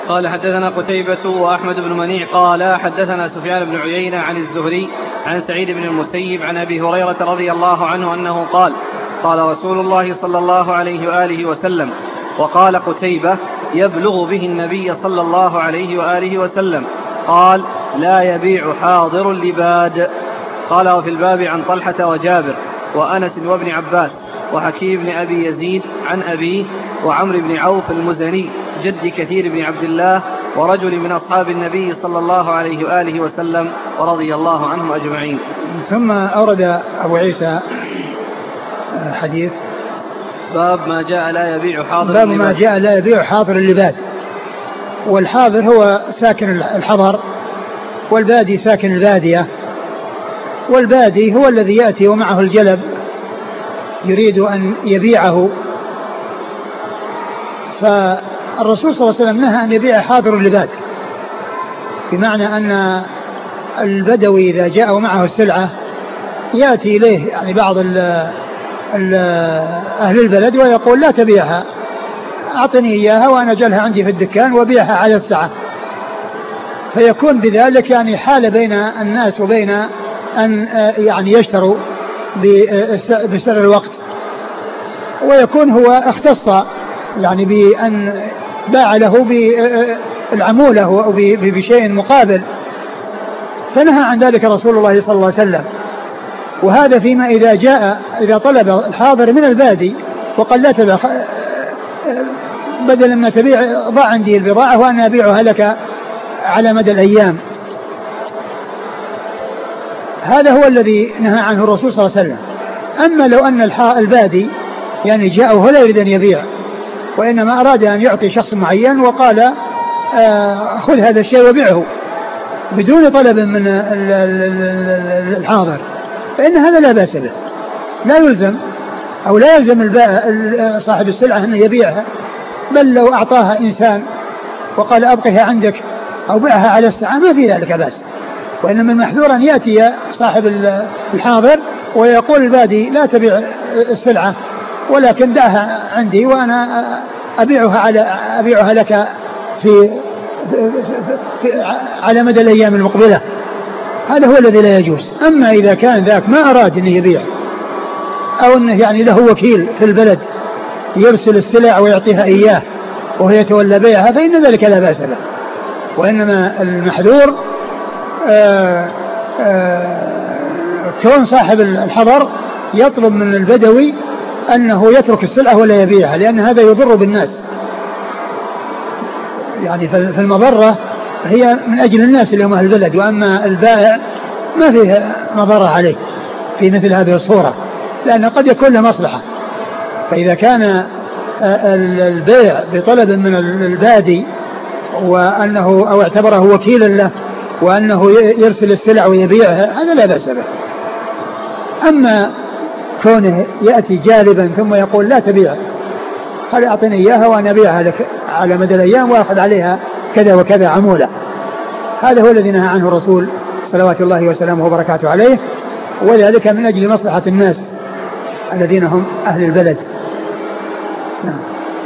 قال حدثنا قتيبة وأحمد بن منيع قال حدثنا سفيان بن عيينة عن الزهري عن سعيد بن المسيب عن أبي هريرة رضي الله عنه أنه قال قال رسول الله صلى الله عليه وآله وسلم. وقال قتيبة يبلغ به النبي صلى الله عليه وآله وسلم قال لا يبيع حاضر لباد. قال وفي الباب عن طلحة وجابر وأنس وابن عباس وحكيم بن أبي يزيد عن أبيه وعمر بن عوف المزني جد كثير بن عبد الله ورجل من أصحاب النبي صلى الله عليه وآله وسلم ورضي الله عنهم أجمعين. ثم أورد أبو عيسى حديث باب ما جاء لا يبيع حاضر باب ما جاء لا يبيع حاضر اللباد. والحاضر هو ساكن الحضر والبادي ساكن البادية. والبادي هو الذي يأتي ومعه الجلب يريد أن يبيعه. فالرسول صلى الله عليه وسلم نهى أن يبيع حاضر اللباد بمعنى أن البدوي إذا جاء ومعه السلعة يأتي إليه يعني بعض أهل البلد ويقول لا تبيعها أعطني إياها وأنا أجلها عندي في الدكان وبيعها على الساعة. فيكون بذلك يعني حال بين الناس وبين أن يعني يشتروا بسر الوقت. ويكون هو اختص يعني بأن باع له بالعمولة أو بشيء مقابل. فنهى عن ذلك رسول الله صلى الله عليه وسلم. وهذا فيما إذا طلب الحاضر من البادي وقال لا تبيع بدلا ما تبيع ضع عندي البضاعة وأنا أبيعها لك على مدى الأيام. هذا هو الذي نهى عنه الرسول صلى الله عليه وسلم. أما لو أن البادي يعني جاء وهو لا يريد أن يبيع وإنما أراد أن يعطي شخص معين وقال خذ هذا الشيء وبيعه بدون طلب من الحاضر فإن هذا لا بأس به. لا يلزم أو لا يلزم صاحب السلعة أن يبيعها، بل لو أعطاها إنسان وقال أبقيها عندك أو بيعها على الساعة ما في ذلك بأس. وإنما المحذور أن يأتي صاحب الحاضر ويقول البادي لا تبيع السلعة ولكن دعها عندي وأنا أبيعها لك على مدى الأيام المقبلة. هذا هو الذي لا يجوز. أما إذا كان ذاك ما أراد أن يبيع أو أنه يعني له وكيل في البلد يرسل السلع ويعطيها إياه وهو يتولى بيعها فإن ذلك لا بأس له. وإنما المحذور كون صاحب الحضر يطلب من البدوي أنه يترك السلعة ولا يبيعها لأن هذا يضر بالناس. يعني في المضرة هي من أجل الناس اللي هم أهل البلد، وأما البائع ما فيه مضرة عليه في مثل هذه الصورة لأنه قد يكون له مصلحة. فإذا كان البيع بطلب من البادي وأنه أو اعتبره وكيلا له وأنه يرسل السلع ويبيعها هذا لا بأس به. أما كونه يأتي جالبا ثم يقول لا تبيع قال أعطني إياها وأنا أبيعها لك على مدى الأيام وأخذ عليها كذا وكذا عمولة، هذا هو الذي نهى عنه الرسول صلوات الله وسلامه وبركاته عليه. وذلك من أجل مصلحة الناس الذين هم أهل البلد. نعم.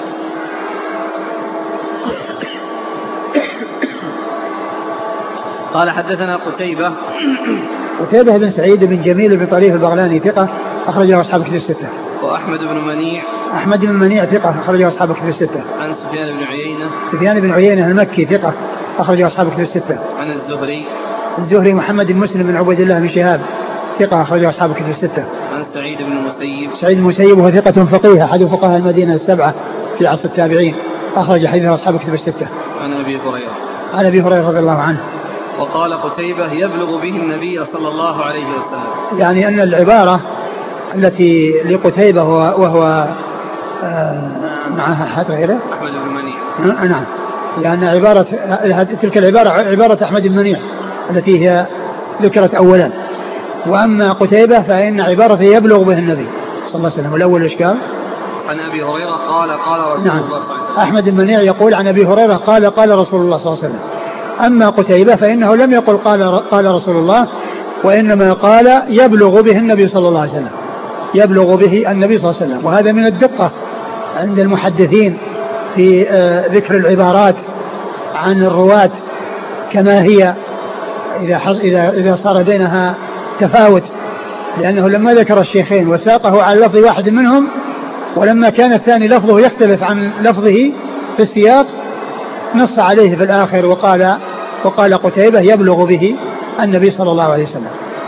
قال حدثنا قتيبة بن سعيد بن جميل بن طريف البغلاني ثقة أخرجه أصحاب الكتب الستة. وأحمد بن منيع ثقة أخرجه أصحاب الكتب الستة. عن سفيان بن عيينة المكي ثقة أخرجه أصحاب الكتب الستة. عن الزهري محمد بن مسلم بن عبيد الله بن شهاب ثقة أخرجه أصحاب الكتب الستة. عن سعيد بن المسيب وهو ثقة فقيه أحد فقهاء المدينة السبعة في عصر التابعين أخرج حديثه أصحاب الكتب الستة. عن أبي هريرة رضي الله عنه. وقال قتيبة يبلغ به النبي صلى الله عليه وسلم. يعني أن العبارة التي لقتيبة وهو معها حد غيره أحمد بن منيع. نعم، لأن عبارة تلك العبارة عبارة أحمد بن منيع التي هي ذكرت أولا. وأما قتيبة فإن عبارته يبلغ به النبي صلى الله عليه وسلم. والأول الإشكال عن أبي هريرة قال رسول نعم. الله صلى الله عليه وسلم. أحمد بن منيع يقول عن أبي هريرة قال رسول الله صلى الله عليه وسلم. أما قتيبة فإنه لم يقل قال رسول الله، وإنما قال يبلغ به النبي صلى الله عليه وسلم، يبلغ به النبي صلى الله عليه وسلم. وهذا من الدقة عند المحدثين في ذكر العبارات عن الرواة كما هي إذا صار بينها تفاوت، لأنه لما ذكر الشيخين وساقه على لفظ واحد منهم، ولما كان الثاني لفظه يختلف عن لفظه في السياق نص عليه في الآخر وقال قتيبة يبلغ به النبي صلى الله عليه وسلم.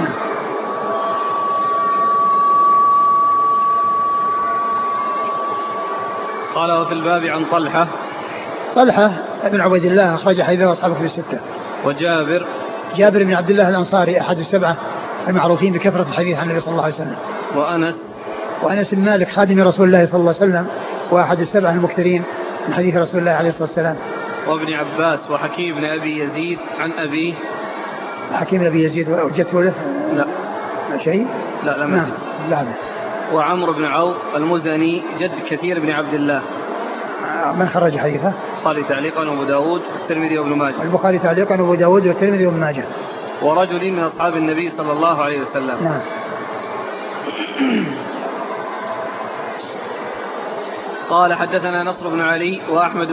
قال وفي الباب عن طلحة بن عبيد الله أخرج حديثه أصحابه في الستة. جابر بن عبد الله الأنصاري أحد السبعة المعروفين بكثرة الحديث عن النبي صلى الله عليه وسلم. وأنس بن مالك خادم رسول الله صلى الله عليه وسلم وأحد السبعة المكثرين من حديث رسول الله عليه الصلاة والسلام. وابن عباس وحكيم بن أبي يزيد عن أبيه. حكيم بن أبي يزيد وجدته له؟ لا شيء؟ لا. وعمرو بن عوف المزني جد كثير بن عبد الله. من خرج حديثه؟ البخاري تعليقا وابو داود والترمذي وابن ماجه. البخاري تعليقا وابو داود والترمذي وابن ماجه. ورجل من أصحاب النبي صلى الله عليه وسلم. نعم. قال حدثنا نصر بن علي وأحمد